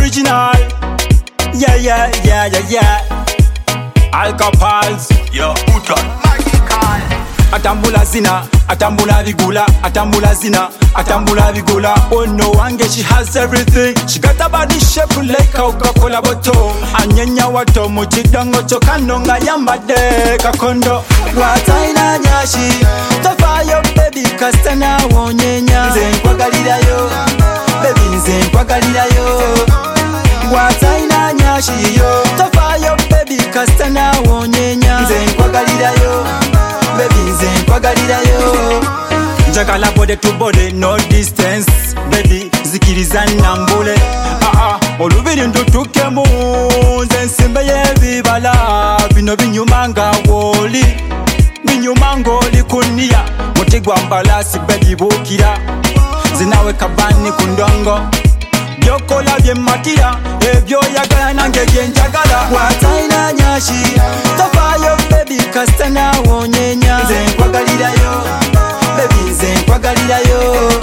original. Yeah. Alcapals, Yo, Uton, magical. atambula zina, atambula vigula, atambula zina, atambula vigula. Oh no, wange, she has everything. She got a body shape like Coca-Cola bottle. Anyenya wato muchidongo chokanonga yambade kakondo. Wataina nyashi, tofayo baby kastana wonyenya. Nze nkwagalira yo, baby nze nkwagalira yo. Wataina nyashi yo, tofayo baby kastana wonyenya. Nze nkwagalira yo, baby nze nkwagalira yo. Njagala body to body, no distance. Baby, zikiriza nambule. Olubiri ndutukemu. Nze nsimbe y'ebibala. Bino binyumanga woli. Binyumanga oli kunia. Muti gwa mbalasi baby bukira. Zinawe kabani kundongo. Byokola byematira. Ebyoyagala nange byenjagala. Wataina nyashi. Tofayo baby kastana wonyenya. Nze nkwagalira yo, baby nze nkwagalira yo.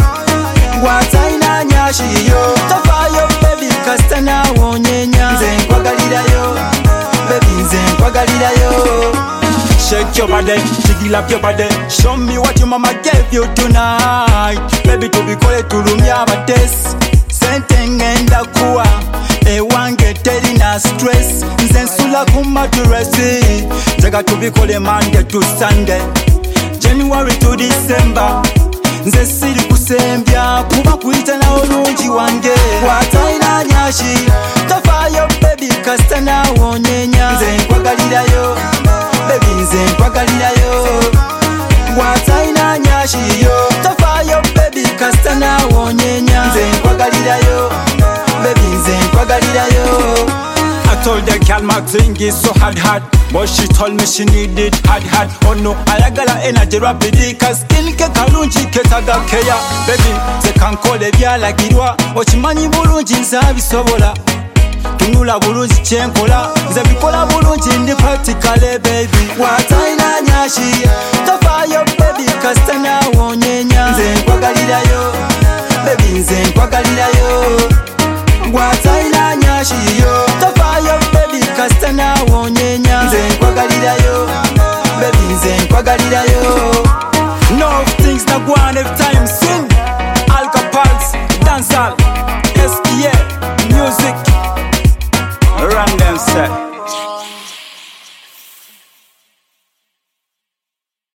Wataina nyashi yo, tofayo baby kastana wonyenya. Nze nkwagalira yo, baby nze nkwagalira yo. Shake your body, jiggle up your body. Show me what your mama gave you tonight. Baby tubikole tulumya abatesi. Sente ngenda kuwa ewange terina stress. Nze nsula kumaturesi. Jaga tubikole Monday to Sunday, January to December. Nze siri kusembya kuba kuyita na olungi wange. Wataina nyashi, tofayo baby kastana wonyenya. Nze nkwagalira yo, baby nze nkwagalira yo. Wataina nyashi yo, tofayo baby kastana wonyenya. Nze nkwagalira yo, baby nze nkwagalira yo. I told the girl my thing is so hard, but she told me she need it hard. Oh no, ayagala energy rapid, cause skin ke kalungi ketaga keya. Baby, ze kankole byalagirwa, okimanyi bulungi nzabisobola. Tunula bulungi kyenkola, nze bikola bulungi ndi practically baby. Wataina nyashi, tofayo baby kastana wonyenya. Nze nkwagalira yo, baby nze nkwagalira yo. Wataina nyashi yo, tofayo baby kastana wonyenya. Nze nkwagalira yo, baby nze nkwagalira yo. No things na gwana every time